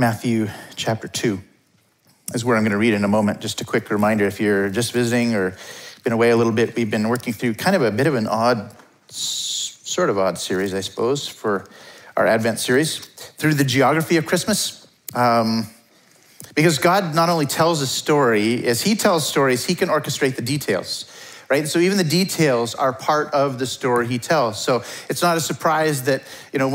Matthew chapter 2 is where I'm going to read in a moment. Just a quick reminder, if you're just visiting or been away a little bit, we've been working through kind of a bit of an sort of odd series, I suppose, for our Advent series, through the geography of Christmas. Because God not only tells a story, as he tells stories, he can orchestrate the details, right? So even the details are part of the story he tells. So it's not a surprise that,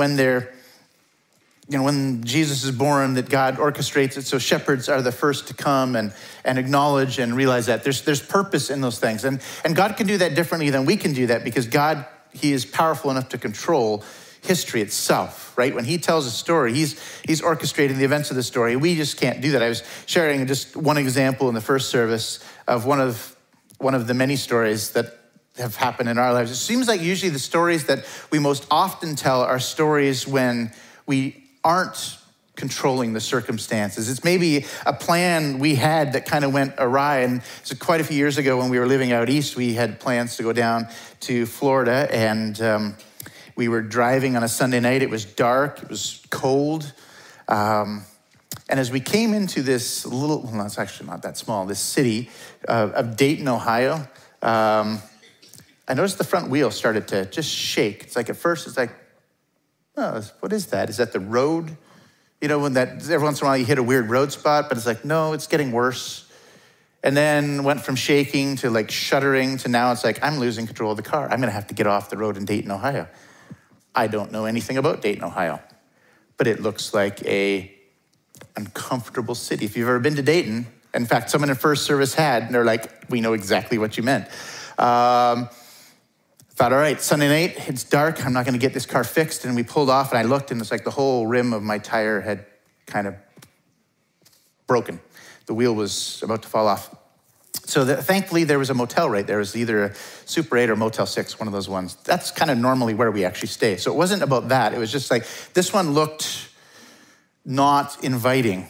when Jesus is born, that God orchestrates it. So shepherds are the first to come and acknowledge and realize that there's purpose in those things. And God can do that differently than we can do that, because God, he is powerful enough to control history itself, right? When he tells a story, he's orchestrating the events of the story. We just can't do that. I was sharing just one example in the first service of one of the many stories that have happened in our lives. It seems like usually the stories that we most often tell are stories when we aren't controlling the circumstances. It's maybe a plan we had that kind of went awry. And so quite a few years ago when we were living out east, we had plans to go down to Florida, and we were driving on a Sunday night. It was dark, it was cold. And as we came into this it's actually not that small, this city of Dayton, Ohio, I noticed the front wheel started to just shake. It's like at first, it's like, oh, what is that? Is that the road? When that every once in a while you hit a weird road spot, but it's like, no, it's getting worse. And then went from shaking to like shuddering to now it's like, I'm losing control of the car. I'm gonna have to get off the road in Dayton, Ohio. I don't know anything about Dayton, Ohio, but it looks like a uncomfortable city. If you've ever been to Dayton, in fact, someone in first service had, and they're like, we know exactly what you meant. Thought, all right, Sunday night, it's dark. I'm not going to get this car fixed. And we pulled off, and I looked, and it's like the whole rim of my tire had kind of broken. The wheel was about to fall off. So thankfully, there was a motel right there. It was either a Super 8 or Motel 6, one of those ones. That's kind of normally where we actually stay. So it wasn't about that. It was just like, this one looked not inviting.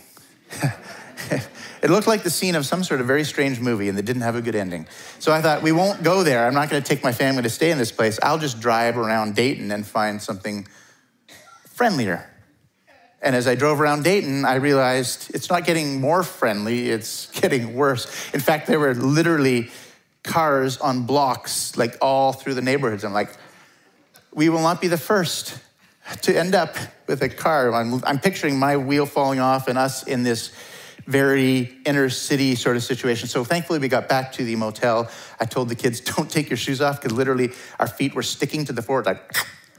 It looked like the scene of some sort of very strange movie, and it didn't have a good ending. So I thought, we won't go there. I'm not going to take my family to stay in this place. I'll just drive around Dayton and find something friendlier. And as I drove around Dayton, I realized it's not getting more friendly, it's getting worse. In fact, there were literally cars on blocks, like all through the neighborhoods. I'm like, we will not be the first to end up with a car. I'm picturing my wheel falling off and us in this very inner city sort of situation. So thankfully we got back to the motel. I told the kids, don't take your shoes off, because literally our feet were sticking to the floor, like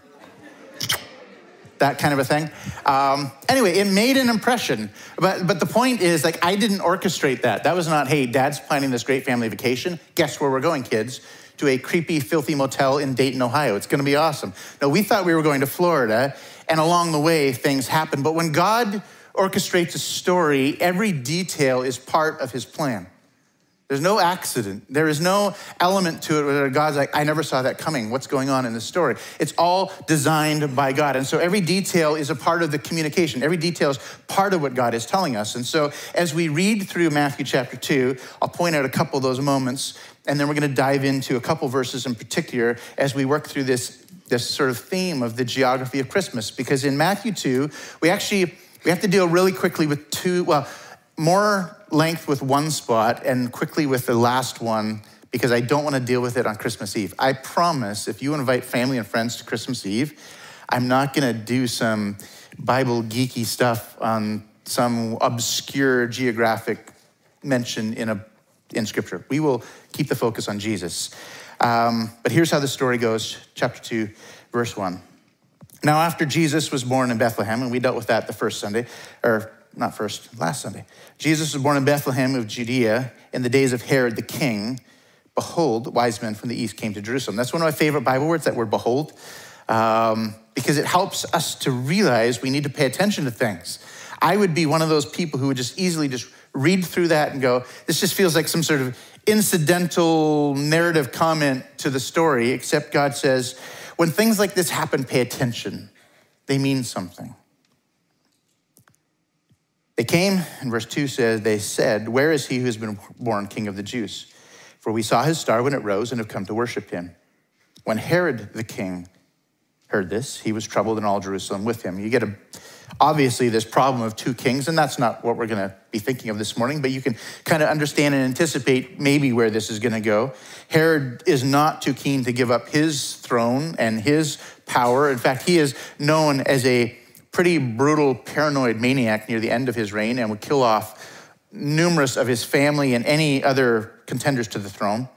that kind of a thing. Anyway, it made an impression. But the point is, like, I didn't orchestrate that. That was not, hey, Dad's planning this great family vacation. Guess where we're going, kids? To a creepy, filthy motel in Dayton, Ohio. It's gonna be awesome. No, we thought we were going to Florida, and along the way, things happened. But when God orchestrates a story, every detail is part of his plan. There's no accident. There is no element to it where God's like, I never saw that coming. What's going on in this story? It's all designed by God. And so every detail is a part of the communication. Every detail is part of what God is telling us. And so as we read through Matthew chapter 2, I'll point out a couple of those moments, and then we're going to dive into a couple verses in particular as we work through this sort of theme of the geography of Christmas. Because in Matthew 2, we have to deal really quickly with more length with one spot and quickly with the last one, because I don't want to deal with it on Christmas Eve. I promise, if you invite family and friends to Christmas Eve, I'm not going to do some Bible geeky stuff on some obscure geographic mention in Scripture. We will keep the focus on Jesus. But here's how the story goes, chapter 2, verse 1. Now, after Jesus was born in Bethlehem, and we dealt with that the last Sunday. Jesus was born in Bethlehem of Judea in the days of Herod the king. Behold, wise men from the east came to Jerusalem. That's one of my favorite Bible words, that word behold, because it helps us to realize we need to pay attention to things. I would be one of those people who would just easily just read through that and go, this just feels like some sort of incidental narrative comment to the story, except God says, when things like this happen, pay attention. They mean something. They came, and verse 2 says, they said, where is he who has been born King of the Jews? For we saw his star when it rose and have come to worship him. When Herod the king heard this, he was troubled, and all Jerusalem with him. You get obviously this problem of two kings, and that's not what we're going to be thinking of this morning, but you can kind of understand and anticipate maybe where this is going to go. Herod is not too keen to give up his throne and his power. In fact, he is known as a pretty brutal, paranoid maniac near the end of his reign and would kill off numerous of his family and any other contenders to the throne.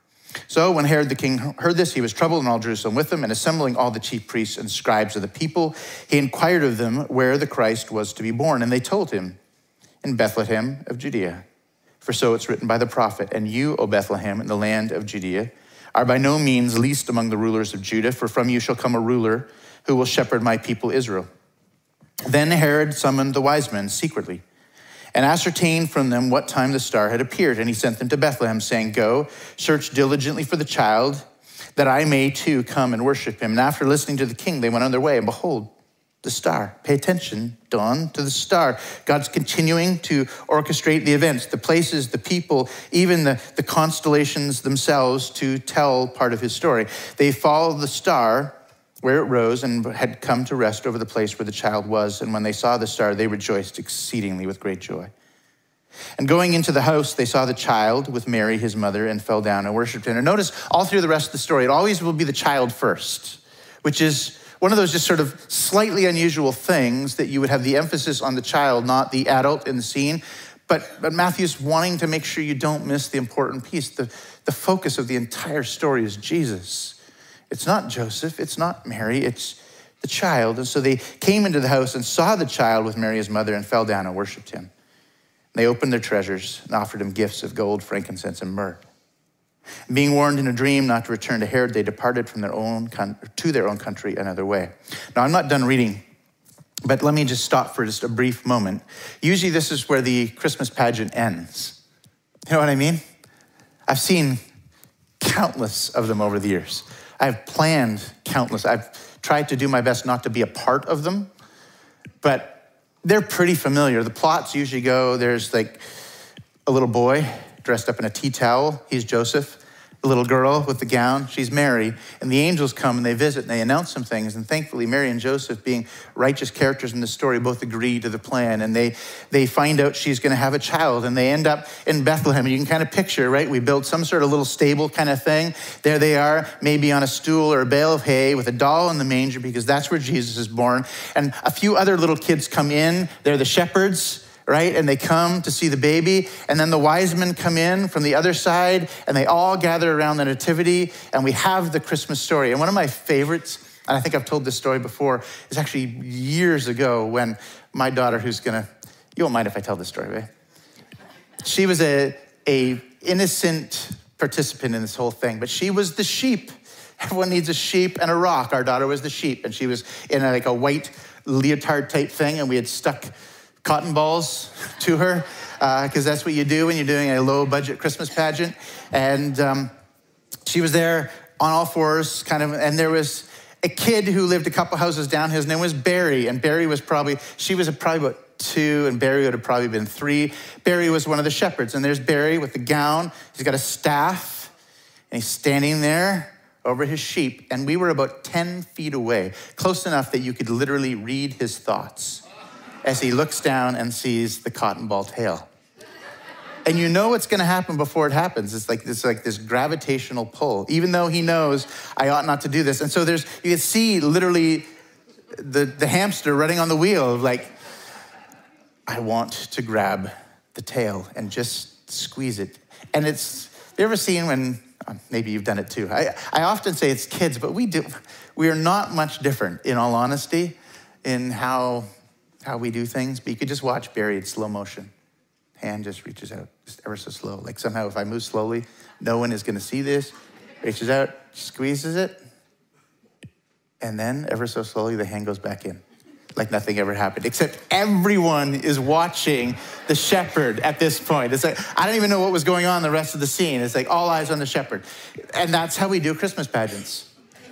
So when Herod the king heard this, he was troubled, and all Jerusalem with him, and assembling all the chief priests and scribes of the people, he inquired of them where the Christ was to be born. And they told him, in Bethlehem of Judea. For so it's written by the prophet, and you, O Bethlehem, in the land of Judea, are by no means least among the rulers of Judah, for from you shall come a ruler who will shepherd my people Israel. Then Herod summoned the wise men secretly, and ascertained from them what time the star had appeared. And he sent them to Bethlehem, saying, go, search diligently for the child, that I may too come and worship him. And after listening to the king, they went on their way, and behold, the star. Pay attention, Dawn, to the star. God's continuing to orchestrate the events, the places, the people, even the constellations themselves to tell part of his story. They followed the star where it rose and had come to rest over the place where the child was. And when they saw the star, they rejoiced exceedingly with great joy. And going into the house, they saw the child with Mary, his mother, and fell down and worshiped him. And notice all through the rest of the story, it always will be the child first, which is one of those just sort of slightly unusual things that you would have the emphasis on the child, not the adult in the scene. But Matthew's wanting to make sure you don't miss the important piece. The focus of the entire story is Jesus. It's not Joseph, it's not Mary, it's the child. And so they came into the house and saw the child with Mary, his mother, and fell down and worshiped him. They opened their treasures and offered him gifts of gold, frankincense, and myrrh. And being warned in a dream not to return to Herod, they departed from to their own country another way. Now, I'm not done reading, but let me just stop for just a brief moment. Usually this is where the Christmas pageant ends. You know what I mean? I've seen countless of them over the years. I've planned countless. I've tried to do my best not to be a part of them, but they're pretty familiar. The plots usually go, there's like a little boy dressed up in a tea towel. He's Joseph. The little girl with the gown, she's Mary. And the angels come and they visit and they announce some things. And thankfully, Mary and Joseph, being righteous characters in the story, both agree to the plan. And they find out she's going to have a child. And they end up in Bethlehem. You can kind of picture, right? We built some sort of little stable kind of thing. There they are, maybe on a stool or a bale of hay with a doll in the manger, because that's where Jesus is born. And a few other little kids come in. They're the shepherds, right? And they come to see the baby. And then the wise men come in from the other side, and they all gather around the nativity, and we have the Christmas story. And one of my favorites, and I think I've told this story before, is actually years ago when my daughter, you won't mind if I tell this story, right? She was a innocent participant in this whole thing, but she was the sheep. Everyone needs a sheep and a rock. Our daughter was the sheep, and she was in a white leotard type thing, and we had stuck cotton balls to her, because that's what you do when you're doing a low budget Christmas pageant. And she was there on all fours, and there was a kid who lived a couple houses down. His name was Barry, and Barry was probably about 2, and Barry would have probably been 3. Barry was one of the shepherds, and there's Barry with the gown. He's got a staff, and he's standing there over his sheep, and we were about 10 feet away, close enough that you could literally read his thoughts as he looks down and sees the cotton ball tail. And you know what's gonna happen before it happens. It's like this gravitational pull, even though he knows I ought not to do this. And so you can see literally the hamster running on the wheel of like, I want to grab the tail and just squeeze it. And you ever seen when, maybe you've done it too. I often say it's kids, but we are not much different, in all honesty, in how we do things. But you could just watch Barry in slow motion. Hand just reaches out, just ever so slow. Like somehow if I move slowly, no one is gonna see this. Reaches out, squeezes it, and then ever so slowly the hand goes back in. Like nothing ever happened, except everyone is watching the shepherd at this point. It's like, I don't even know what was going on in the rest of the scene. It's like all eyes on the shepherd. And that's how we do Christmas pageants.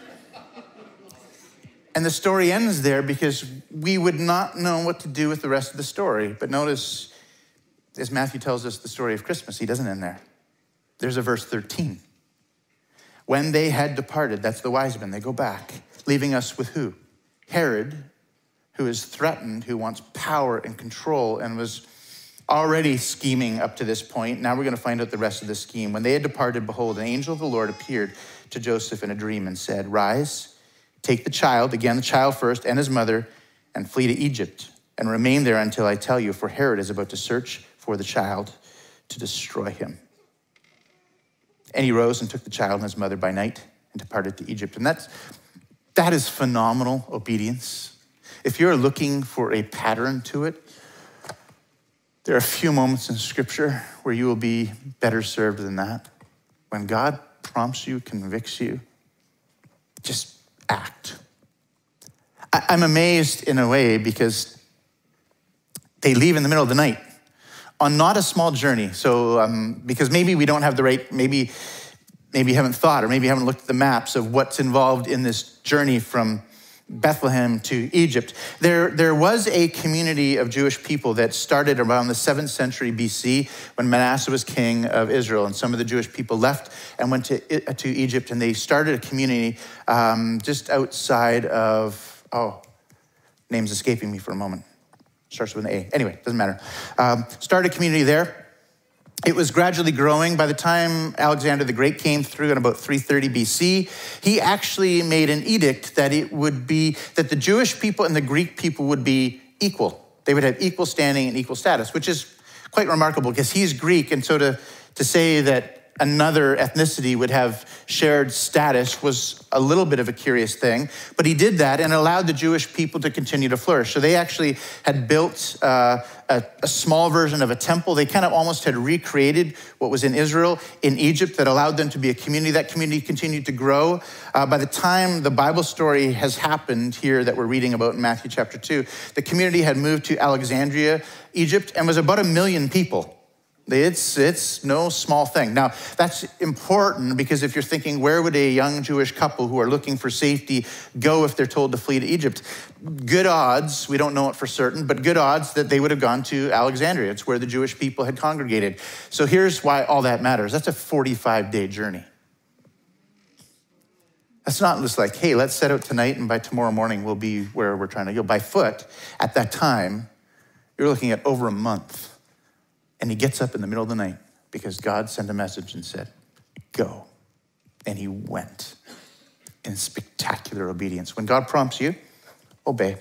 And the story ends there because we would not know what to do with the rest of the story. But notice, as Matthew tells us the story of Christmas, he doesn't end there. There's a verse 13. When they had departed, that's the wise men, they go back, leaving us with who? Herod, who is threatened, who wants power and control, and was already scheming up to this point. Now we're going to find out the rest of the scheme. When they had departed, behold, an angel of the Lord appeared to Joseph in a dream and said, rise, take the child, again the child first, and his mother, and flee to Egypt, and remain there until I tell you, for Herod is about to search for the child to destroy him. And he rose and took the child and his mother by night and departed to Egypt. And that is phenomenal obedience. If you're looking for a pattern to it, there are a few moments in Scripture where you will be better served than that. When God prompts you, convicts you, just act. I'm amazed in a way because they leave in the middle of the night on not a small journey. So because maybe we don't have the right, maybe you haven't thought, or maybe you haven't looked at the maps of what's involved in this journey from Bethlehem to Egypt. There was a community of Jewish people that started around the 7th century BC when Manasseh was king of Israel, and some of the Jewish people left and went to Egypt, and they started a community just outside of, name's escaping me for a moment. Starts with an A. Anyway, doesn't matter. Started a community there. It was gradually growing. By the time Alexander the Great came through in about 330 BC, he actually made an edict that that the Jewish people and the Greek people would be equal. They would have equal standing and equal status, which is quite remarkable because he's Greek. And so to say that another ethnicity would have shared status was a little bit of a curious thing, but he did that and allowed the Jewish people to continue to flourish. So they actually had built a small version of a temple. They kind of almost had recreated what was in Israel, in Egypt, that allowed them to be a community. That community continued to grow. By the time the Bible story has happened here that we're reading about in Matthew chapter 2, the community had moved to Alexandria, Egypt, and was about 1 million people. It's no small thing. Now, that's important because if you're thinking, where would a young Jewish couple who are looking for safety go if they're told to flee to Egypt? Good odds, we don't know it for certain, but good odds that they would have gone to Alexandria. It's where the Jewish people had congregated. So here's why all that matters. That's a 45-day journey. That's not just like, hey, let's set out tonight and by tomorrow morning we'll be where we're trying to go. By foot, at that time, you're looking at over a month. And he gets up in the middle of the night because God sent a message and said, go. And he went in spectacular obedience. When God prompts you, obey.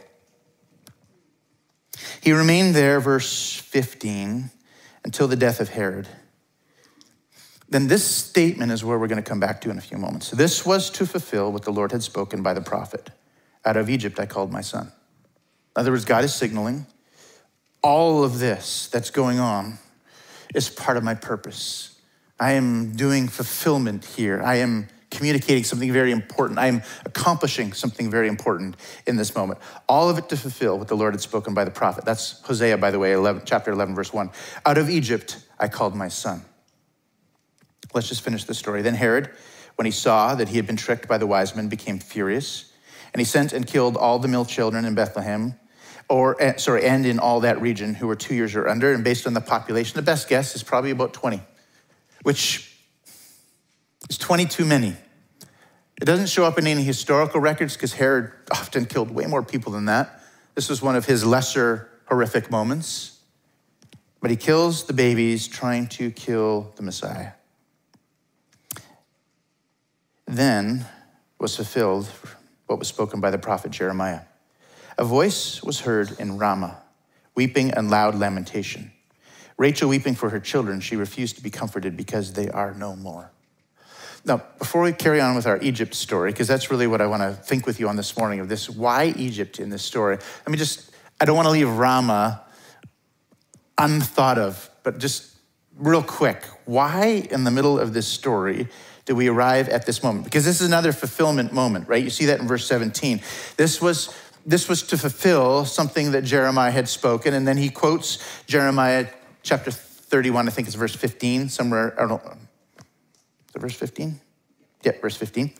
He remained there, verse 15, until the death of Herod. Then this statement is where we're going to come back to in a few moments. This was to fulfill what the Lord had spoken by the prophet. Out of Egypt I called my son. In other words, God is signaling all of this that's going on is part of my purpose. I am doing fulfillment here. I am communicating something very important. I am accomplishing something very important in this moment. All of it to fulfill what the Lord had spoken by the prophet. That's Hosea, by the way, chapter 11, verse 1. Out of Egypt, I called my son. Let's just finish the story. Then Herod, when he saw that he had been tricked by the wise men, became furious, and he sent and killed all the male children in Bethlehem, and in all that region who were 2 years or under. And based on the population, the best guess is probably about 20, which is 20 too many. It doesn't show up in any historical records because Herod often killed way more people than that. This was one of his lesser horrific moments. But he kills the babies trying to kill the Messiah. Then was fulfilled what was spoken by the prophet Jeremiah. A voice was heard in Ramah, weeping and loud lamentation. Rachel weeping for her children, she refused to be comforted because they are no more. Now, before we carry on with our Egypt story, because that's really what I want to think with you on this morning of this, why Egypt in this story? I don't want to leave Ramah unthought of, but just real quick, why in the middle of this story do we arrive at this moment? Because this is another fulfillment moment, right? You see that in verse 17. This was to fulfill something that Jeremiah had spoken. And then he quotes Jeremiah chapter 31, I think it's verse 15, somewhere, I don't know. Is it verse 15? Yeah, verse 15.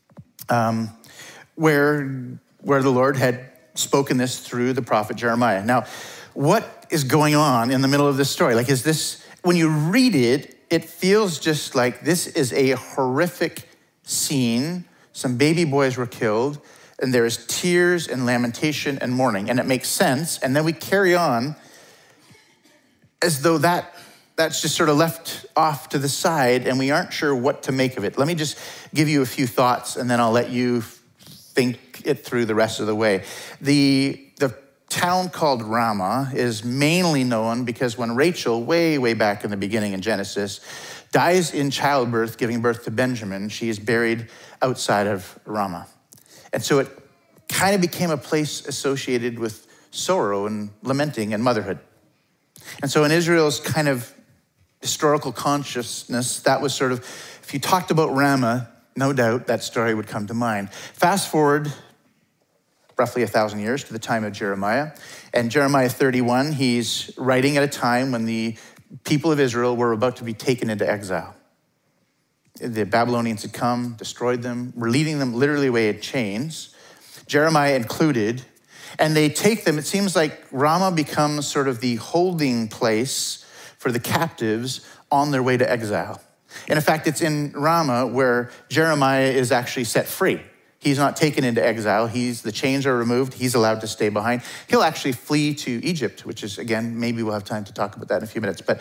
Where the Lord had spoken this through the prophet Jeremiah. Now, what is going on in the middle of this story? Like, is this, when you read it, it feels just like this is a horrific scene. Some baby boys were killed. and there is tears and lamentation and mourning. And it makes sense. And then we carry on as though that's just sort of left off to the side and we aren't sure what to make of it. Let me just give you a few thoughts and then I'll let you think it through the rest of the way. The town called Ramah is mainly known because when Rachel, way back in the beginning in Genesis, dies in childbirth, giving birth to Benjamin, she is buried outside of Ramah. And so it kind of became a place associated with sorrow and lamenting and motherhood. And so in Israel's kind of historical consciousness, that was sort of, if you talked about Ramah, no doubt that story would come to mind. Fast forward roughly 1,000 years to the time of Jeremiah. And Jeremiah 31, he's writing at a time when the people of Israel were about to be taken into exile. The Babylonians had come, destroyed them, were leading them literally away in chains, Jeremiah included, and they take them. It seems like Ramah becomes sort of the holding place for the captives on their way to exile. And in fact, it's in Ramah where Jeremiah is actually set free. He's not taken into exile. The chains are removed. He's allowed to stay behind. He'll actually flee to Egypt, which is, again, maybe we'll have time to talk about that in a few minutes. But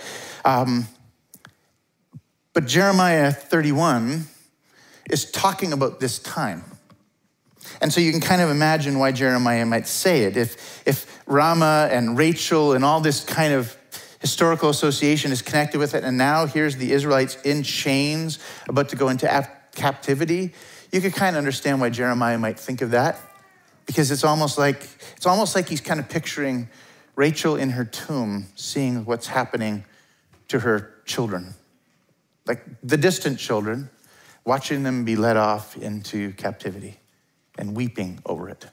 Jeremiah 31 is talking about this time. And so you can kind of imagine why Jeremiah might say it. If Ramah and Rachel and all this kind of historical association is connected with it, and now here's the Israelites in chains about to go into captivity, you could kind of understand why Jeremiah might think of that, because it's almost like he's kind of picturing Rachel in her tomb, seeing what's happening to her children, like the distant children, watching them be led off into captivity and weeping over it.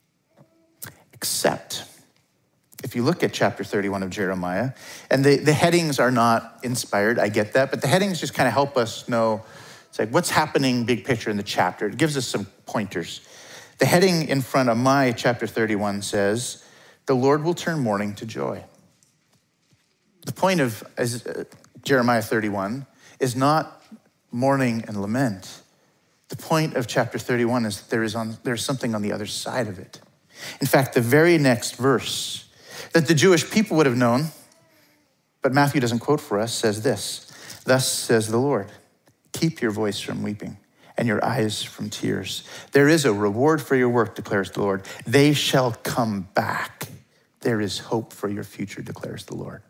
Except if you look at chapter 31 of Jeremiah, and the headings are not inspired, I get that, but the headings just kind of help us know. It's like, what's happening big picture in the chapter? It gives us some pointers. The heading in front of my chapter 31 says, the Lord will turn mourning to joy. The point of Jeremiah 31 is not mourning and lament. The point of chapter 31 is that there's something on the other side of it. In fact, the very next verse that the Jewish people would have known, but Matthew doesn't quote for us, says this, thus says the Lord, keep your voice from weeping and your eyes from tears. There is a reward for your work, declares the Lord. They shall come back. There is hope for your future, declares the Lord.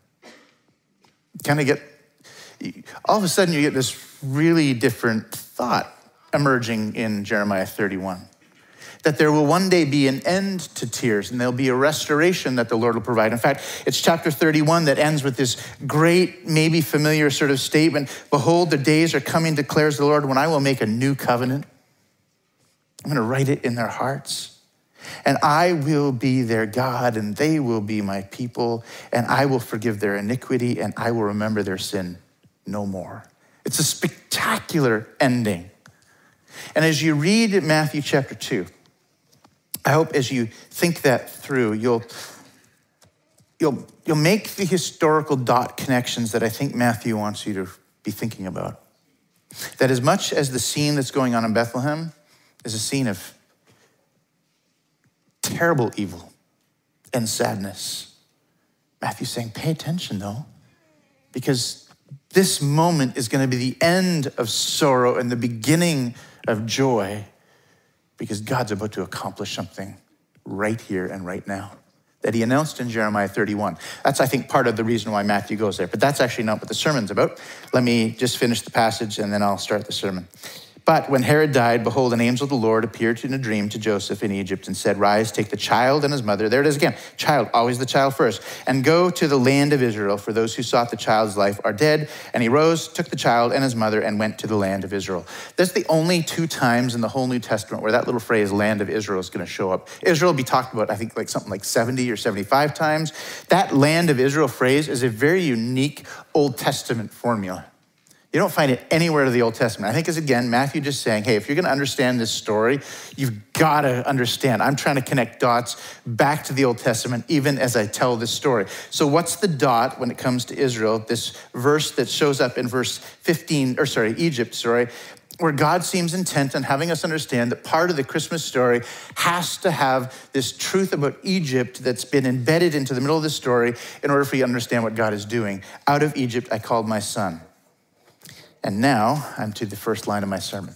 All of a sudden you get this really different thought emerging in Jeremiah 31. That there will one day be an end to tears and there'll be a restoration that the Lord will provide. In fact, it's chapter 31 that ends with this great, maybe familiar sort of statement. Behold, the days are coming, declares the Lord, when I will make a new covenant. I'm going to write it in their hearts. And I will be their God and they will be my people. And I will forgive their iniquity and I will remember their sin no more. It's a spectacular ending. And as you read Matthew chapter 2, I hope as you think that through, you'll make the historical dot connections that I think Matthew wants you to be thinking about. That as much as the scene that's going on in Bethlehem is a scene of terrible evil and sadness, Matthew's saying, pay attention though, because this moment is going to be the end of sorrow and the beginning of joy, because God's about to accomplish something right here and right now that he announced in Jeremiah 31. That's, I think, part of the reason why Matthew goes there, but that's actually not what the sermon's about. Let me just finish the passage and then I'll start the sermon. But when Herod died, behold, an angel of the Lord appeared in a dream to Joseph in Egypt and said, rise, take the child and his mother. There it is again. Child, always the child first. And go to the land of Israel, for those who sought the child's life are dead. And he rose, took the child and his mother and went to the land of Israel. That's the only 2 times in the whole New Testament where that little phrase, land of Israel, is going to show up. Israel will be talked about, I think, like something like 70 or 75 times. That land of Israel phrase is a very unique Old Testament formula. You don't find it anywhere in the Old Testament. I think, again, Matthew just saying, hey, if you're going to understand this story, you've got to understand. I'm trying to connect dots back to the Old Testament, even as I tell this story. So what's the dot when it comes to Israel? This verse that shows up in Egypt, where God seems intent on having us understand that part of the Christmas story has to have this truth about Egypt that's been embedded into the middle of the story in order for you to understand what God is doing. Out of Egypt, I called my son. And now I'm to the first line of my sermon.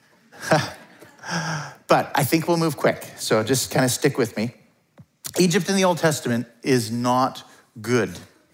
But I think we'll move quick, so just kind of stick with me. Egypt in the Old Testament is not good.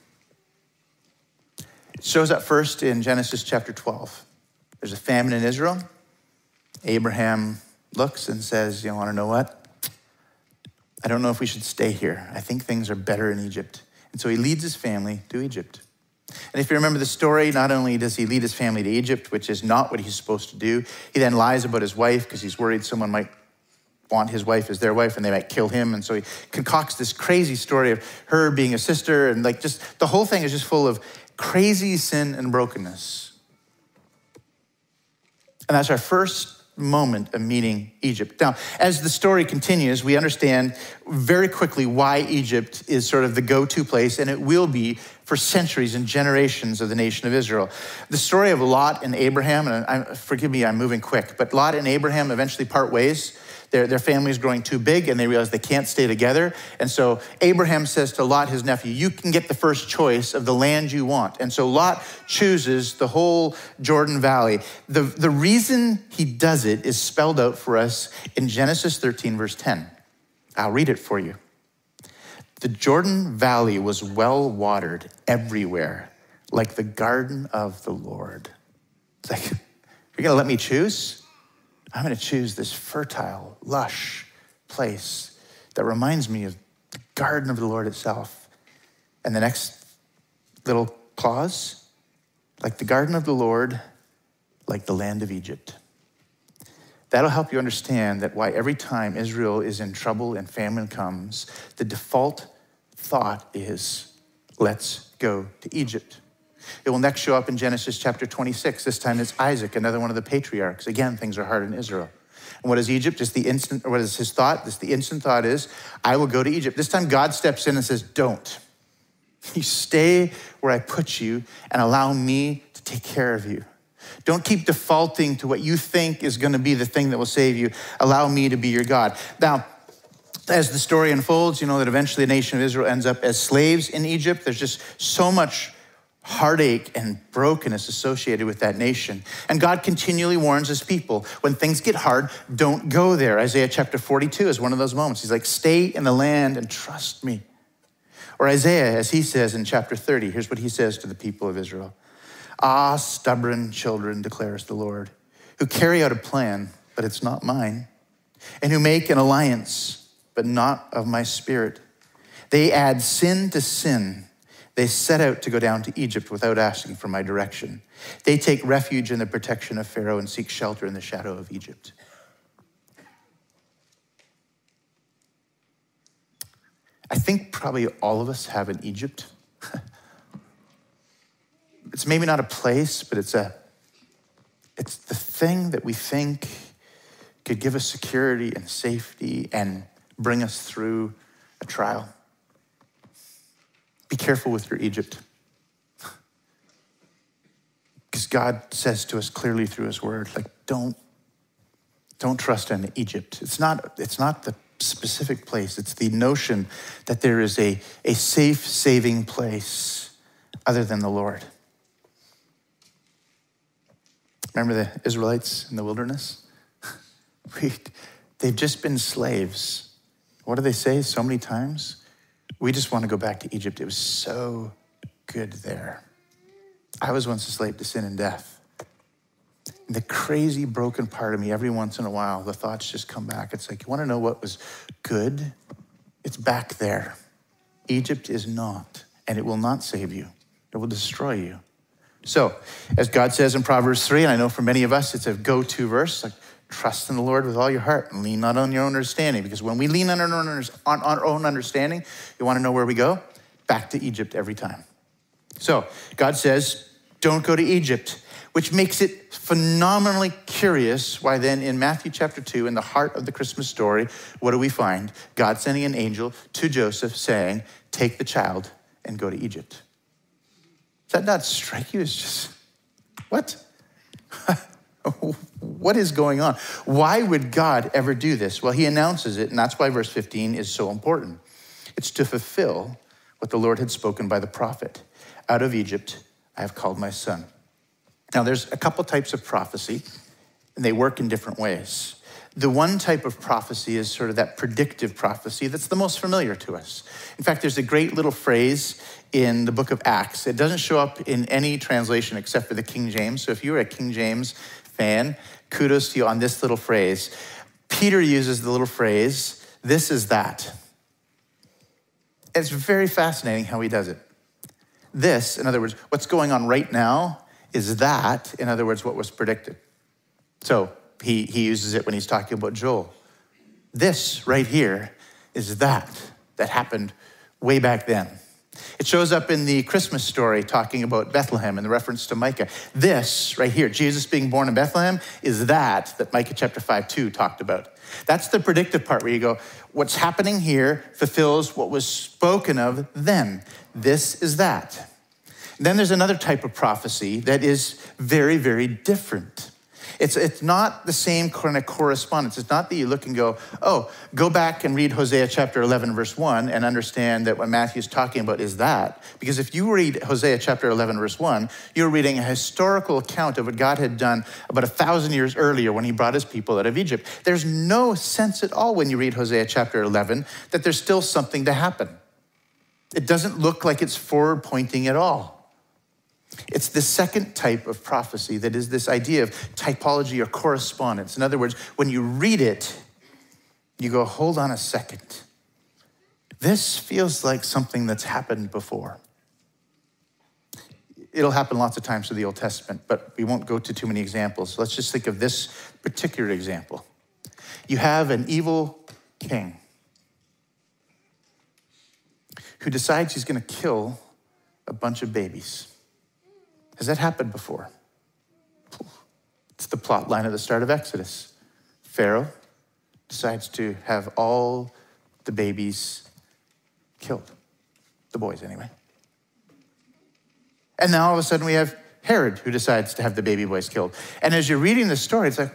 It shows up first in Genesis chapter 12. There's a famine in Israel. Abraham looks and says, you want to know what? I don't know if we should stay here. I think things are better in Egypt. And so he leads his family to Egypt. And if you remember the story, not only does he lead his family to Egypt, which is not what he's supposed to do, he then lies about his wife because he's worried someone might want his wife as their wife and they might kill him. And so he concocts this crazy story of her being a sister, and like just the whole thing is just full of crazy sin and brokenness. And that's our first moment of meeting Egypt. Now, as the story continues, we understand very quickly why Egypt is sort of the go-to place, and it will be for centuries and generations of the nation of Israel. The story of Lot and Abraham, and forgive me, I'm moving quick, but Lot and Abraham eventually part ways. Their family is growing too big, and they realize they can't stay together. And so Abraham says to Lot, his nephew, you can get the first choice of the land you want. And so Lot chooses the whole Jordan Valley. The reason he does it is spelled out for us in Genesis 13, verse 10. I'll read it for you. The Jordan Valley was well watered everywhere, like the garden of the Lord. It's like, you're gonna let me choose? I'm gonna choose this fertile, lush place that reminds me of the garden of the Lord itself. And the next little clause, like the garden of the Lord, like the land of Egypt. That'll help you understand that why every time Israel is in trouble and famine comes, the default thought is, let's go to Egypt. It will next show up in Genesis chapter 26. This time it's Isaac, another one of the patriarchs. Again, things are hard in Israel. And what is Egypt? Just the instant, or what is his thought? The instant thought is, I will go to Egypt. This time God steps in and says, don't. You stay where I put you and allow me to take care of you. Don't keep defaulting to what you think is going to be the thing that will save you. Allow me to be your God. Now, as the story unfolds, you know that eventually the nation of Israel ends up as slaves in Egypt. There's just so much heartache and brokenness associated with that nation. And God continually warns his people, when things get hard, don't go there. Isaiah chapter 42 is one of those moments. He's like, stay in the land and trust me. Or Isaiah, as he says in chapter 30, here's what he says to the people of Israel. Ah, stubborn children, declares the Lord, who carry out a plan, but it's not mine, and who make an alliance, but not of my spirit. They add sin to sin. They set out to go down to Egypt without asking for my direction. They take refuge in the protection of Pharaoh and seek shelter in the shadow of Egypt. I think probably all of us have an Egypt. It's maybe not a place, but it's the thing that we think could give us security and safety and bring us through a trial. Be careful with your Egypt. Because God says to us clearly through his word, like, don't trust in Egypt. It's not the specific place. It's the notion that there is a safe, saving place other than the Lord. Remember the Israelites in the wilderness? They've just been slaves. What do they say so many times? We just want to go back to Egypt. It was so good there. I was once a slave to sin and death. And the crazy broken part of me, every once in a while, the thoughts just come back. It's like, you want to know what was good? It's back there. Egypt is not, and it will not save you. It will destroy you. So, as God says in Proverbs 3, and I know for many of us, it's a go-to verse, like, trust in the Lord with all your heart and lean not on your own understanding. Because when we lean on our own understanding, you want to know where we go? Back to Egypt every time. So God says, don't go to Egypt, which makes it phenomenally curious why then in Matthew chapter 2, in the heart of the Christmas story, what do we find? God sending an angel to Joseph saying, take the child and go to Egypt. Does that not strike you as just, what? What is going on? Why would God ever do this? Well, he announces it, and that's why verse 15 is so important. It's to fulfill what the Lord had spoken by the prophet. Out of Egypt, I have called my son. Now, there's a couple types of prophecy, and they work in different ways. The one type of prophecy is sort of that predictive prophecy that's the most familiar to us. In fact, there's a great little phrase in the book of Acts. It doesn't show up in any translation except for the King James. So if you're a King James fan, kudos to you on this little phrase. Peter uses the little phrase, this is that. It's very fascinating how he does it. This, in other words, what's going on right now is that, in other words, what was predicted. So he uses it when he's talking about Joel. This right here is that happened way back then. It shows up in the Christmas story talking about Bethlehem and the reference to Micah. This right here, Jesus being born in Bethlehem, is that Micah chapter 5:2 talked about. That's the predictive part where you go, what's happening here fulfills what was spoken of then. This is that. Then there's another type of prophecy that is very, very different. It's not the same kind of correspondence. It's not that you look and go, oh, go back and read Hosea chapter 11, verse 1 and understand that what Matthew's talking about is that. Because if you read Hosea chapter 11, verse 1, you're reading a historical account of what God had done about 1,000 years earlier when he brought his people out of Egypt. There's no sense at all when you read Hosea chapter 11 that there's still something to happen. It doesn't look like it's forward pointing at all. It's the second type of prophecy that is this idea of typology or correspondence. In other words, when you read it, you go, hold on a second. This feels like something that's happened before. It'll happen lots of times through the Old Testament, but we won't go to too many examples. Let's just think of this particular example. You have an evil king who decides he's going to kill a bunch of babies. Has that happened before? It's the plot line at the start of Exodus. Pharaoh decides to have all the babies killed. The boys, anyway. And now all of a sudden we have Herod who decides to have the baby boys killed. And as you're reading the story, it's like,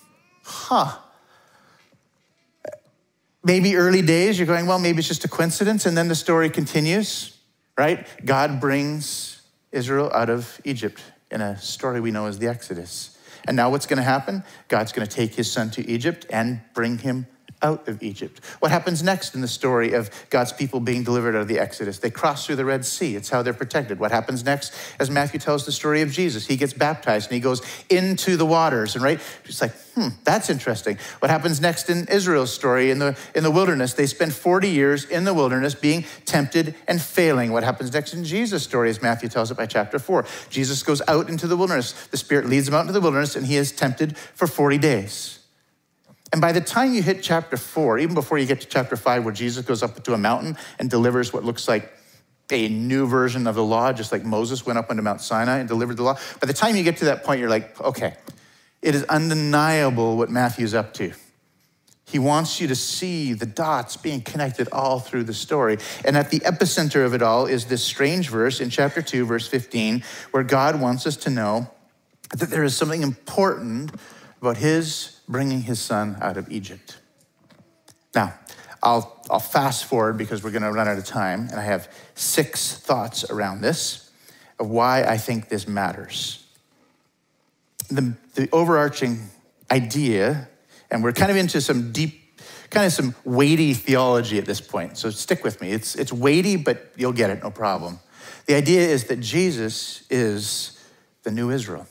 Maybe early days, you're going, well, maybe it's just a coincidence. And then the story continues, right? God brings Israel out of Egypt in a story we know as the Exodus. And now what's going to happen? God's going to take his son to Egypt and bring him out of Egypt. What happens next in the story of God's people being delivered out of the Exodus? They cross through the Red Sea. It's how they're protected. What happens next as Matthew tells the story of Jesus? He gets baptized and he goes into the waters. And right, it's like, that's interesting. What happens next in Israel's story in the wilderness? They spend 40 years in the wilderness being tempted and failing. What happens next in Jesus' story as Matthew tells it by chapter 4? Jesus goes out into the wilderness. The Spirit leads him out into the wilderness and he is tempted for 40 days. And by the time you hit chapter 4, even before you get to chapter 5, where Jesus goes up to a mountain and delivers what looks like a new version of the law, just like Moses went up onto Mount Sinai and delivered the law. By the time you get to that point, you're like, okay, it is undeniable what Matthew's up to. He wants you to see the dots being connected all through the story. And at the epicenter of it all is this strange verse in chapter 2, verse 15, where God wants us to know that there is something important about his bringing his son out of Egypt. Now, I'll fast forward because we're going to run out of time, and I have 6 thoughts around this of why I think this matters. The overarching idea, and we're kind of into some deep, kind of some weighty theology at this point, so stick with me. It's weighty, but you'll get it, no problem. The idea is that Jesus is the new Israel.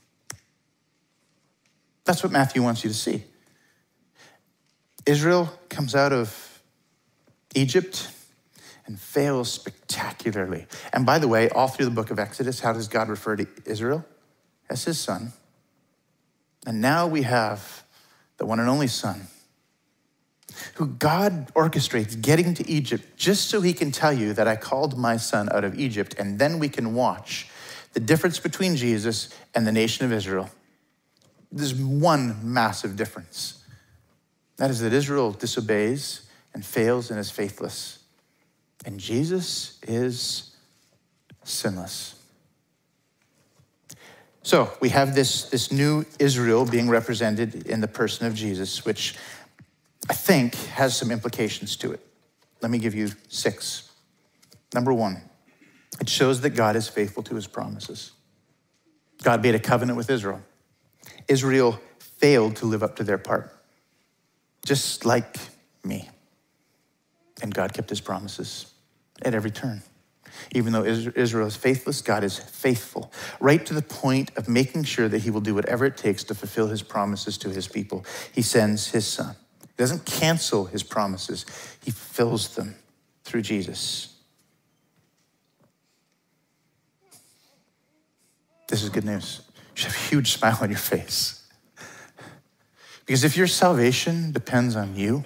That's what Matthew wants you to see. Israel comes out of Egypt and fails spectacularly. And by the way, all through the book of Exodus, how does God refer to Israel? As his son. And now we have the one and only son who God orchestrates getting to Egypt just so he can tell you that I called my son out of Egypt, and then we can watch the difference between Jesus and the nation of Israel. There's one massive difference. That is that Israel disobeys and fails and is faithless. And Jesus is sinless. So we have this new Israel being represented in the person of Jesus, which I think has some implications to it. Let me give you 6. Number 1, it shows that God is faithful to his promises. God made a covenant with Israel. Israel failed to live up to their part, just like me. And God kept his promises at every turn. Even though Israel is faithless, God is faithful, right to the point of making sure that he will do whatever it takes to fulfill his promises to his people. He sends his son. He doesn't cancel his promises. He fulfills them through Jesus. This is good news. You should have a huge smile on your face. Because if your salvation depends on you,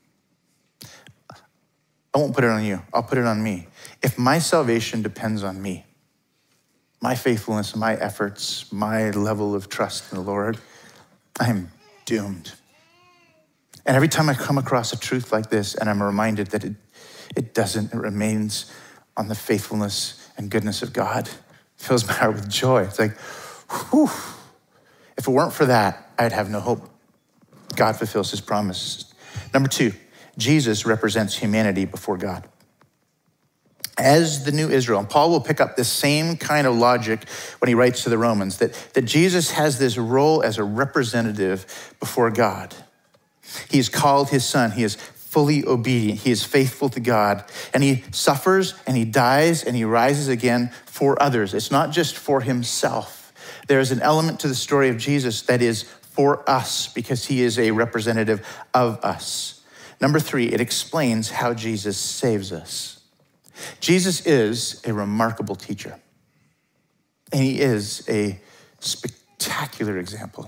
I won't put it on you. I'll put it on me. If my salvation depends on me, my faithfulness, my efforts, my level of trust in the Lord, I'm doomed. And every time I come across a truth like this and I'm reminded that it doesn't, it remains on the faithfulness and goodness of God, it fills my heart with joy. It's like, whew. If it weren't for that, I'd have no hope. God fulfills his promises. Number 2, Jesus represents humanity before God. As the new Israel, and Paul will pick up this same kind of logic when he writes to the Romans, that Jesus has this role as a representative before God. He's called his son. He is fully obedient. He is faithful to God. And he suffers and he dies and he rises again for others. It's not just for himself. There is an element to the story of Jesus that is for us because he is a representative of us. Number 3, it explains how Jesus saves us. Jesus is a remarkable teacher. And he is a spectacular example.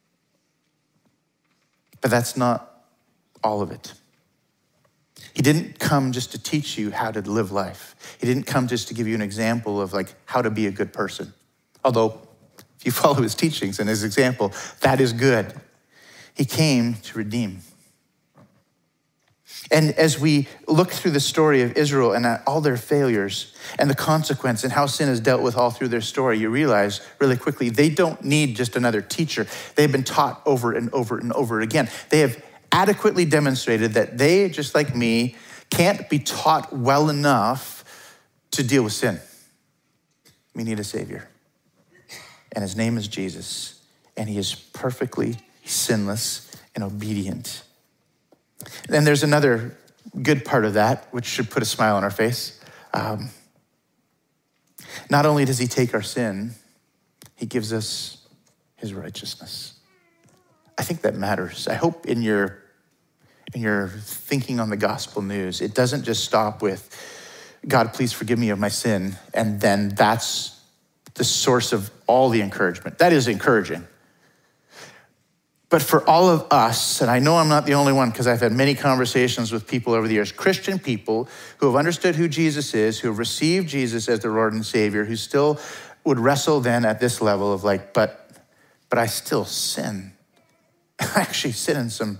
But that's not all of it. He didn't come just to teach you how to live life. He didn't come just to give you an example of like how to be a good person. Although if you follow his teachings and his example, that is good. He came to redeem. And as we look through the story of Israel and all their failures and the consequence and how sin is dealt with all through their story, you realize really quickly, they don't need just another teacher. They've been taught over and over and over again. They have adequately demonstrated that they, just like me, can't be taught well enough to deal with sin. We need a Savior. And his name is Jesus. And he is perfectly sinless and obedient. Then there's another good part of that, which should put a smile on our face. Not only does he take our sin, he gives us his righteousness. I think that matters. I hope in your thinking on the gospel news, it doesn't just stop with, God, please forgive me of my sin, and then that's the source of all the encouragement. That is encouraging. But for all of us, and I know I'm not the only one because I've had many conversations with people over the years, Christian people who have understood who Jesus is, who have received Jesus as their Lord and Savior, who still would wrestle then at this level of like, but I still sin. I actually sin in some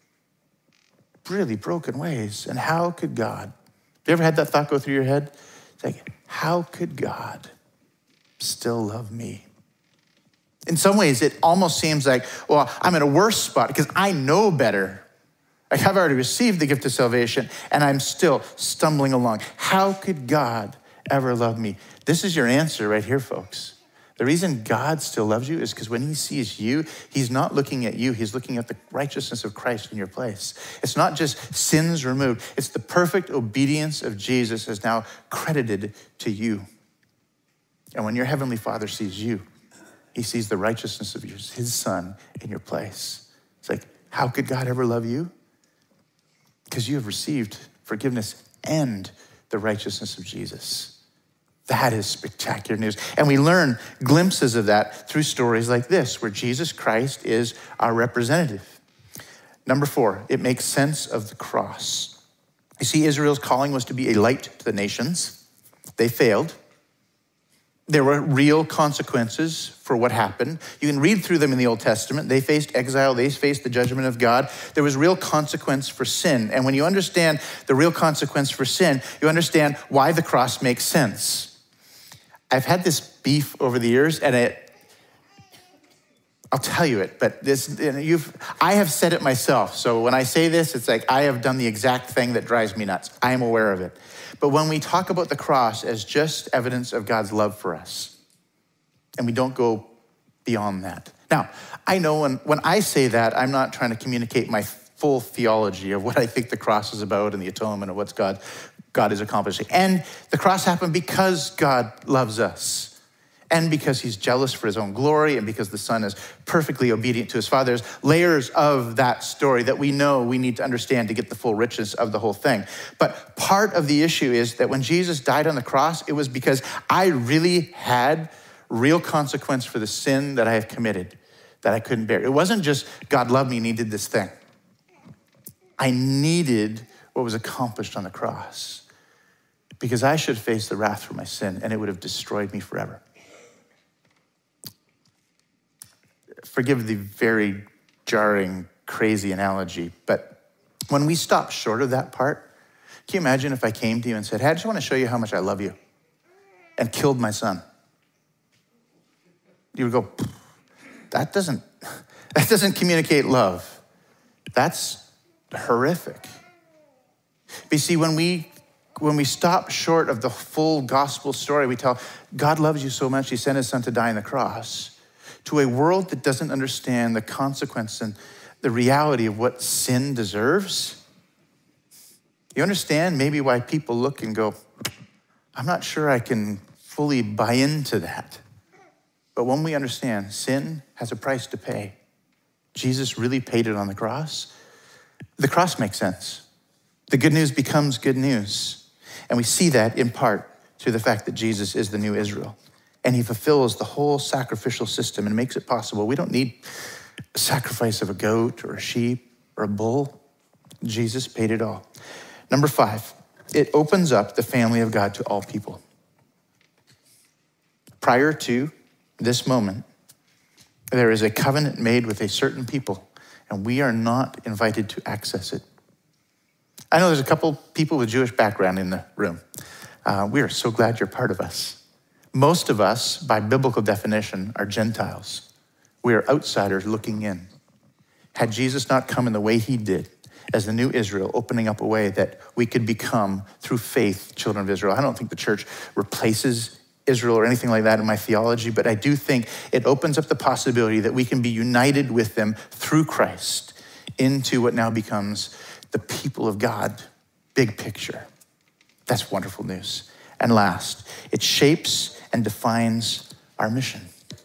really broken ways. And how could God? Have you ever had that thought go through your head? It's like, how could God still love me? In some ways, it almost seems like, well, I'm in a worse spot because I know better. Like I've already received the gift of salvation and I'm still stumbling along. How could God ever love me? This is your answer right here, folks. The reason God still loves you is because when he sees you, he's not looking at you. He's looking at the righteousness of Christ in your place. It's not just sins removed. It's the perfect obedience of Jesus is now credited to you. And when your heavenly Father sees you, he sees the righteousness of his son in your place. It's like, how could God ever love you? Because you have received forgiveness and the righteousness of Jesus. That is spectacular news. And we learn glimpses of that through stories like this, where Jesus Christ is our representative. Number 4, it makes sense of the cross. You see, Israel's calling was to be a light to the nations. They failed. There were real consequences for what happened. You can read through them in the Old Testament. They faced exile. They faced the judgment of God. There was real consequence for sin. And when you understand the real consequence for sin, you understand why the cross makes sense. I've had this beef over the years, and I'll tell you it, but I have said it myself. So when I say this, it's like I have done the exact thing that drives me nuts. I am aware of it. But when we talk about the cross as just evidence of God's love for us, and we don't go beyond that. Now, I know when I say that, I'm not trying to communicate my full theology of what I think the cross is about and the atonement of what God is accomplishing. And the cross happened because God loves us. And because he's jealous for his own glory, and because the Son is perfectly obedient to his Father. There's layers of that story that we know we need to understand to get the full richness of the whole thing. But part of the issue is that when Jesus died on the cross, it was because I really had real consequence for the sin that I have committed that I couldn't bear. It wasn't just God loved me and he did this thing. I needed what was accomplished on the cross because I should face the wrath for my sin and it would have destroyed me forever. Forgive the very jarring, crazy analogy, but when we stop short of that part, can you imagine if I came to you and said, hey, I just want to show you how much I love you, and killed my son? You would go, that doesn't communicate love. That's horrific. But you see, when we stop short of the full gospel story, we tell, God loves you so much, he sent his son to die on the cross, to a world that doesn't understand the consequence and the reality of what sin deserves. You understand maybe why people look and go, I'm not sure I can fully buy into that. But when we understand sin has a price to pay, Jesus really paid it on the cross makes sense. The good news becomes good news. And we see that in part through the fact that Jesus is the new Israel. And he fulfills the whole sacrificial system and makes it possible. We don't need a sacrifice of a goat or a sheep or a bull. Jesus paid it all. Number 5, it opens up the family of God to all people. Prior to this moment, there is a covenant made with a certain people, and we are not invited to access it. I know there's a couple people with Jewish background in the room. We are so glad you're part of us. Most of us, by biblical definition, are Gentiles. We are outsiders looking in. Had Jesus not come in the way he did, as the new Israel, opening up a way that we could become, through faith, children of Israel. I don't think the church replaces Israel or anything like that in my theology, but I do think it opens up the possibility that we can be united with them through Christ into what now becomes the people of God, big picture. That's wonderful news. And last, it shapes and defines our mission.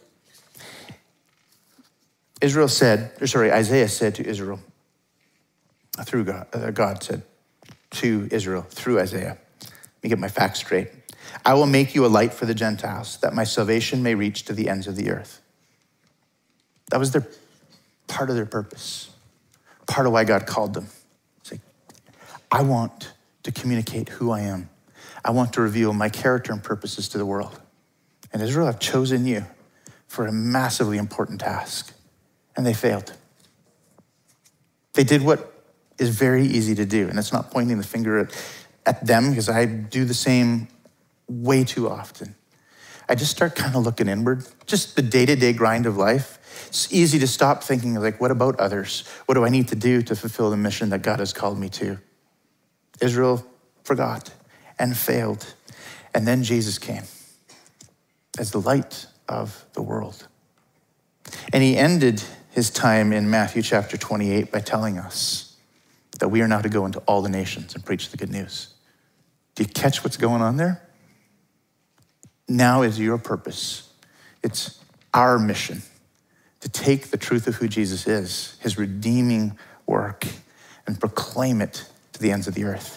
Isaiah said to Israel, through God said to Israel through Isaiah, let me get my facts straight. I will make you a light for the Gentiles, that my salvation may reach to the ends of the earth. That was part of their purpose, part of why God called them. It's like, I want to communicate who I am. I want to reveal my character and purposes to the world. And Israel, I've chosen you for a massively important task. And they failed. They did what is very easy to do. And it's not pointing the finger at them, because I do the same way too often. I just start kind of looking inward, just the day-to-day grind of life. It's easy to stop thinking like, what about others? What do I need to do to fulfill the mission that God has called me to? Israel forgot and failed. And then Jesus came as the light of the world. And he ended his time in Matthew chapter 28 by telling us that we are now to go into all the nations and preach the good news. Do you catch what's going on there? Now is your purpose. It's our mission to take the truth of who Jesus is, his redeeming work, and proclaim it to the ends of the earth.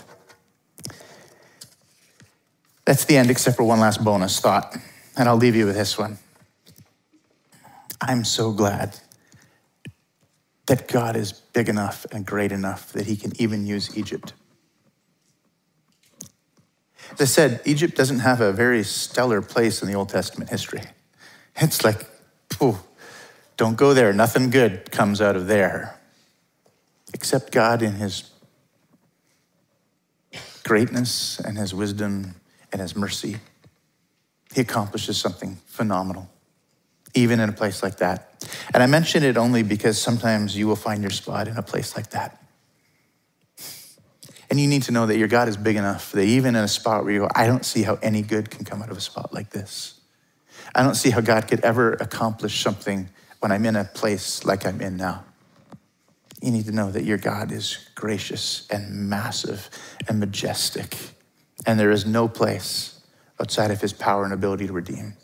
That's the end, except for one last bonus thought, and I'll leave you with this one. I'm so glad that God is big enough and great enough that he can even use Egypt. As I said, Egypt doesn't have a very stellar place in the Old Testament history. It's like, don't go there. Nothing good comes out of there. Except God in his greatness and his wisdom and his mercy, he accomplishes something phenomenal. even in a place like that. And I mention it only because sometimes you will find your spot in a place like that. And you need to know that your God is big enough that even in a spot where you go, I don't see how any good can come out of a spot like this. I don't see how God could ever accomplish something when I'm in a place like I'm in now. You need to know that your God is gracious and massive and majestic. And there is no place outside of his power and ability to redeem.